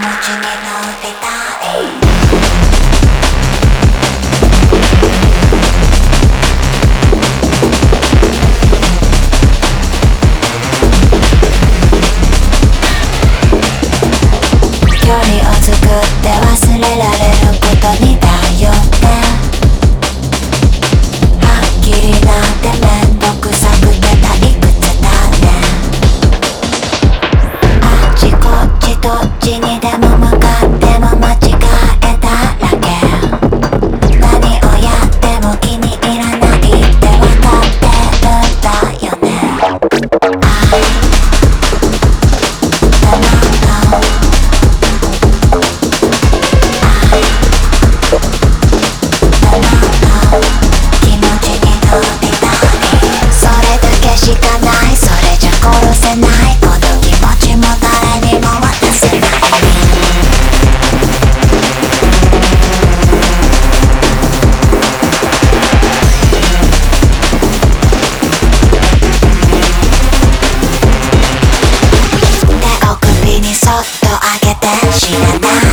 ちに乗りたい距離を作って忘れられることにだよね。はっきりなんてめんどくさくて退屈だね。あっちこっちどっちにでも向かっても間違えだらけ。何をやっても気に入らないって分かってるんだよね。気持ちに乗りたい。それだけしかない。それじゃ殺せない。この気持ちも誰にも渡せない。手を首にそっと上げて知らない